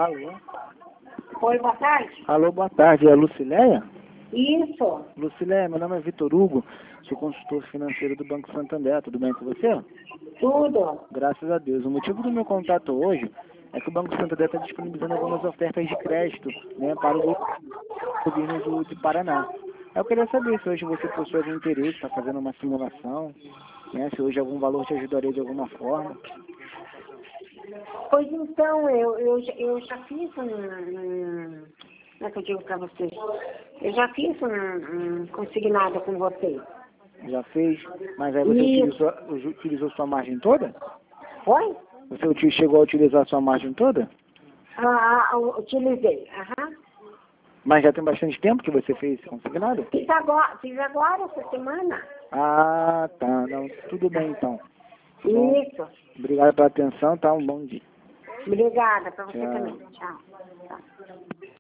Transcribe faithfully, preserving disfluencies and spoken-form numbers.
Alô? Oi, boa tarde. Alô, boa tarde. É a Lucileia? Isso. Lucileia, meu nome é Vitor Hugo, sou consultor financeiro do Banco Santander. Tudo bem com você? Tudo. Graças a Deus. O motivo do meu contato hoje é que o Banco Santander está disponibilizando algumas ofertas de crédito, né, para o governo do, de Paraná. Eu queria saber se hoje você possui algum interesse, está fazendo uma simulação, né, se hoje algum valor te ajudaria de alguma forma. Pois então, eu, eu, já- eu já fiz um, um... Como é que eu digo para você? Eu já fiz um, um consignado com você. Já fez? Mas aí você Isso. utilizou, utilizou sua margem toda? Foi? Você uti- chegou a utilizar sua margem toda? Ah, ah, eu utilizei. Aham. Mas já tem bastante tempo que você fez esse consignado? Fiz agora, fiz agora essa semana. Ah, tá. Não, tudo bem então. Tá bom. Isso. Obrigado pela atenção, tá? Um bom dia. Obrigada para você Tchau. também. Tchau. Tchau.